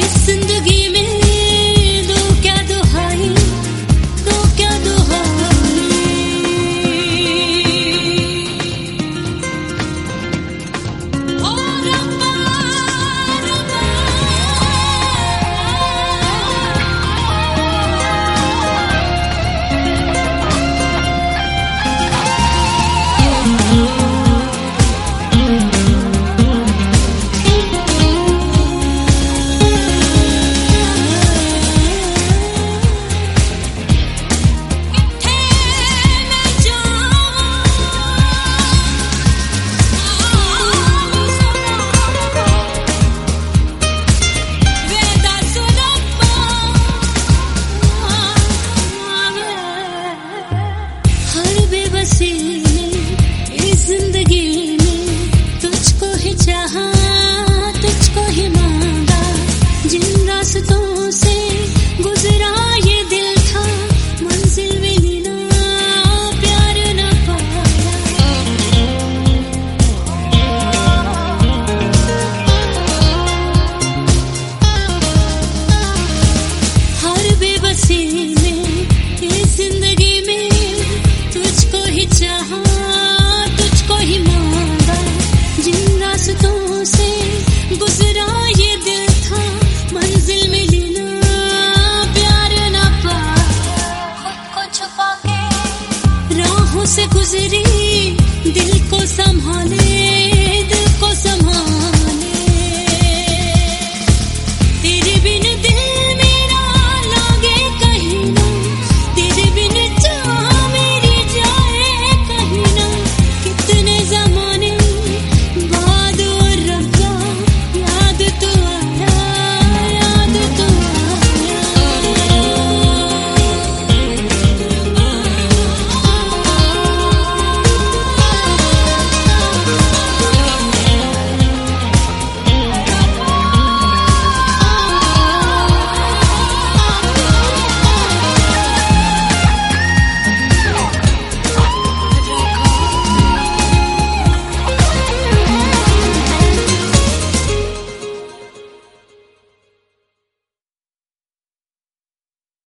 जिंदगी में दो क्या दुहाई, दो क्या दुहाई। ओ रब्बा रब्बा, जिंदगी में तुझको ही चाहा, तुझको ही मांगा। जिन रास्तों से गुजरा ये दिल था, मंजिल मिली ना, प्यार न पाया। हर बेबसी में इस जिंदगी में तुझको ही चाहा, ही मांगा। जिन रास्तों से गुजरा ये दिल था, मंजिल मिली ना, प्यार ना पाया। खुद को छुपा के राहों से गुजरी, दिल को संभाले